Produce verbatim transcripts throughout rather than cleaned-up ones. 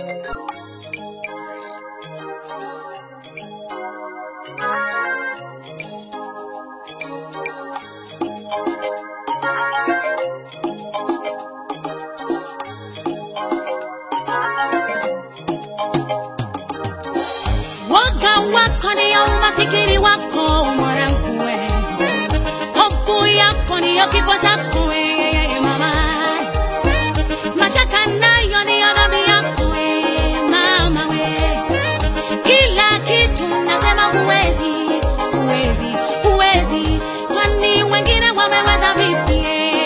wako ni umasikini wako mwanangu we, hofu yako ni kifo chako we mama, mashaka nayo ni dhambi yako we mama we, kila kitu nasema huwezi, huwezi, huwezi, kwani wengine wameweza vipi?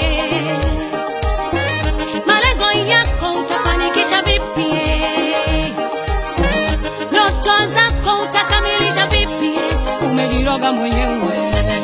Malengo yako utafanikisha vipi? Ndoto zako utakamilisha vipi? Umejiroga mwenyewe.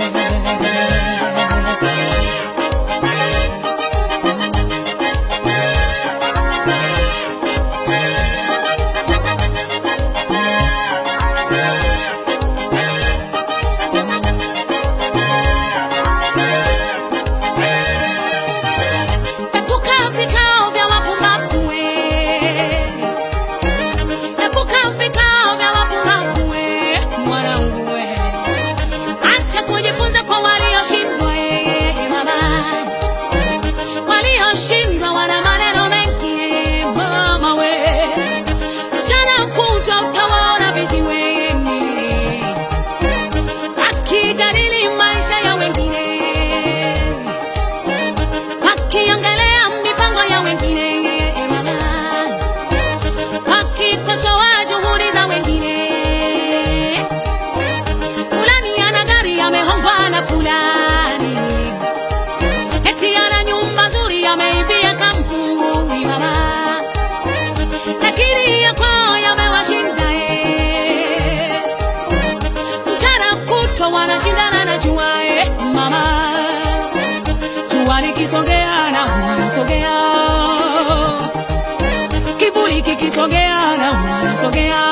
Wanashindana na jua eh mama, jua likisogea na wanasogea, kivuli kikisogea na wanasogea,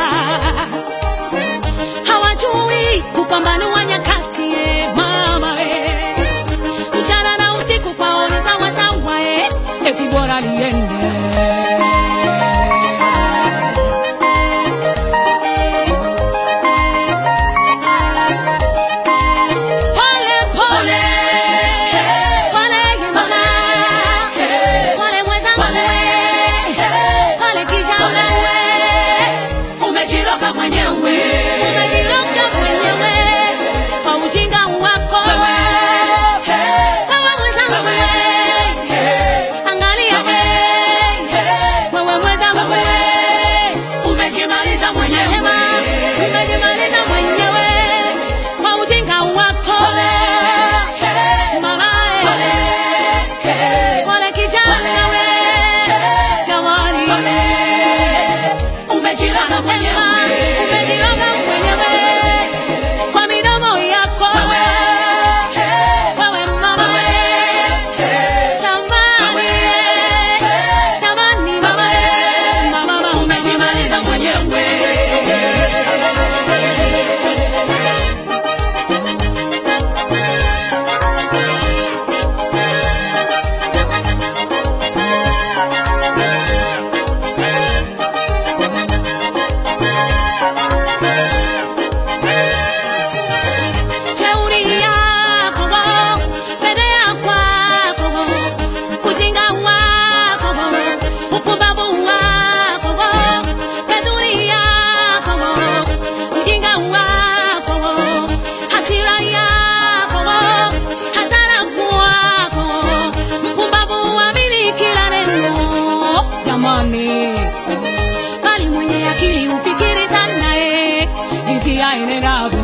hawajui kupambanua nyakati eh mama eh, mchana na usiku kwao ni sawa sawa eh, eti bora liende. Bali mwenye akili ufikiri sana eh, jinsi ya inenavyo.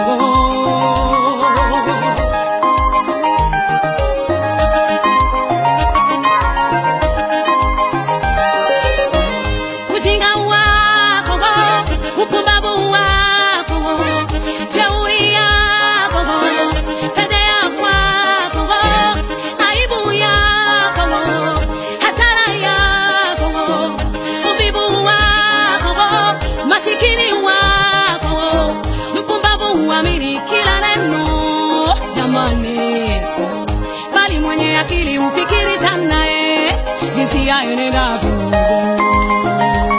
Ujinga wako, upumbavu wako, jeuri yako, fedheha kwako, aibu yako, hasara yako, uvivu wako, masikini wako, mpumbavu huamini kila neno jamani, bali mwenye akili ufikiri sana eh, jinsi ya inenavyo.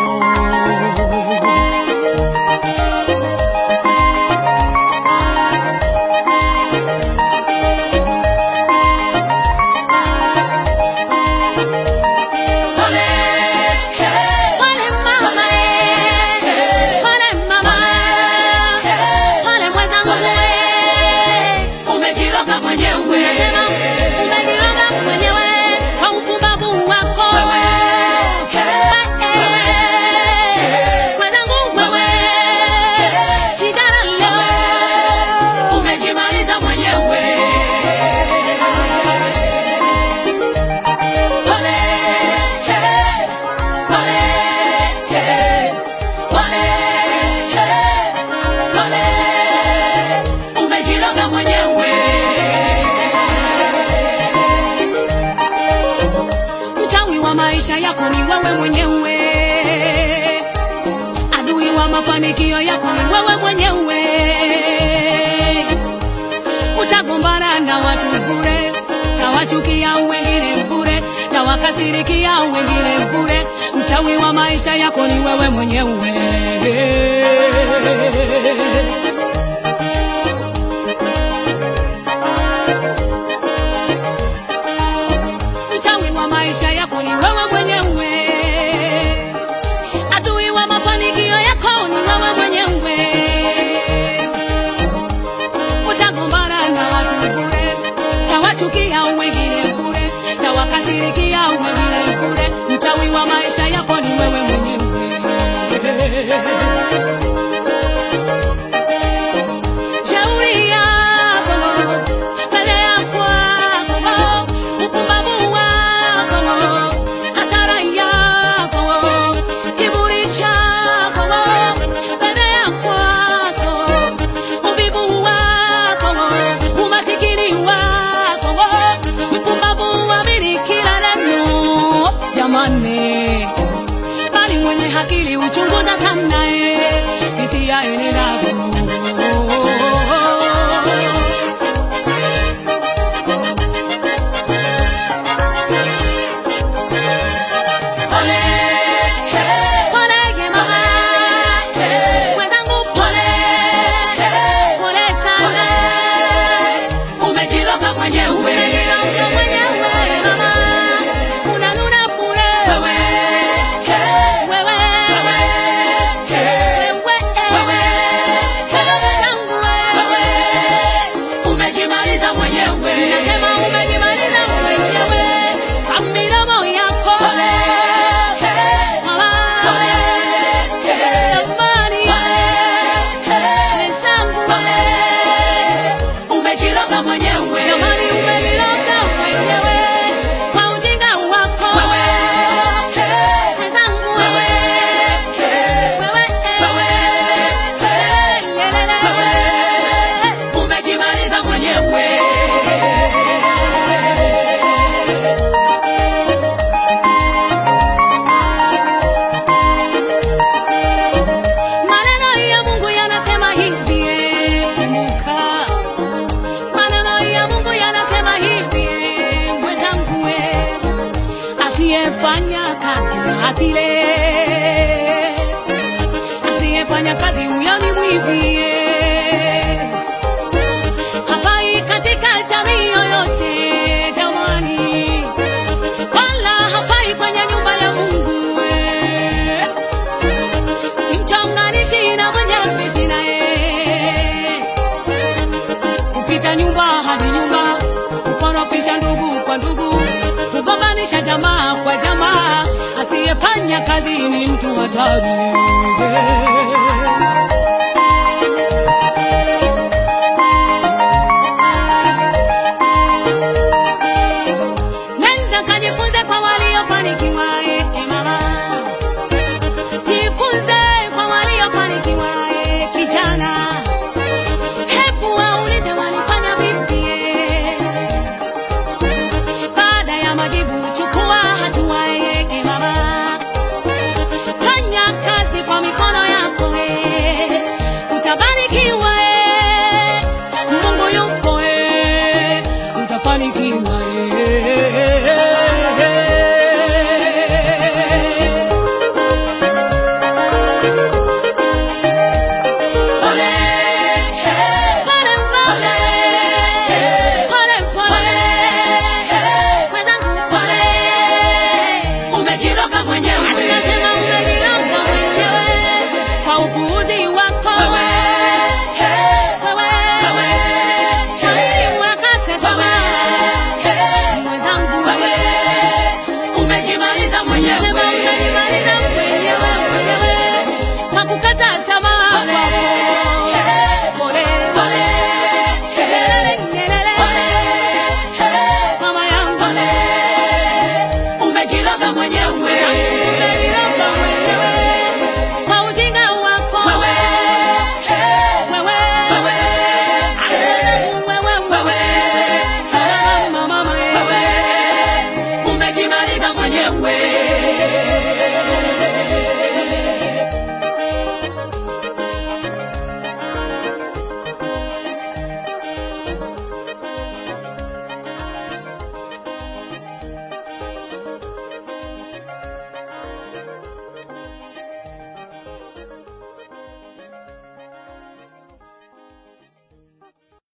yako ni wewe mwenyewe. Adui wa mafanikio yako ni wewe mwenyewe. Utagombana na watu bure, tawachukia wengine bure, tawakasirikia wengine bure. Mchawi wa maisha yako ni wewe mwenyewe. Mchawi wa maisha yako ni wewe mwenyewe. Adui wa mafanikio yako ni wewe mwenyewe. Utagombana na watu bure, tawachukia wengine bure, tawakasirikia wengine bure. Mchawi wa maisha yako ni wewe mwenyewe. Shauri yako, fedha yako, upumbavu wako, hasara yako, kiburi chako, fedha yako, uvivu wako, umasikini wako, mpumbavu waamini kila neno. Jamani, bali mwenye akili uchunguza sana hisia zako. Asiyefanya kazi asile, asiyefanya kazi huyo ni mwivi. Hafai katika jamii yoyote jamani, wala hafai kwenye nyumba ya Mungu. Mchonganishi na mwenye fitina, kupita nyumba hadi nyumba, kukorofisha ndugu kwa ndugu, kugombanisha jamaa kwa jamaa. Asiyefanya kazi ni mtu hatari. Nenda kajifunze kwa waliofanikiwa, eh mama. Jifunze kwa waliofanikiwa, eh kijana. Hebu waulize walifanya vipi. Baada ya majibu chukua hatua, eh mama. Fanya kazi kwa mikono yako, eh utabarikiwa, eh Mungu yupo, eh utafanikiwa, eh. Umejimaliza mwenyewe.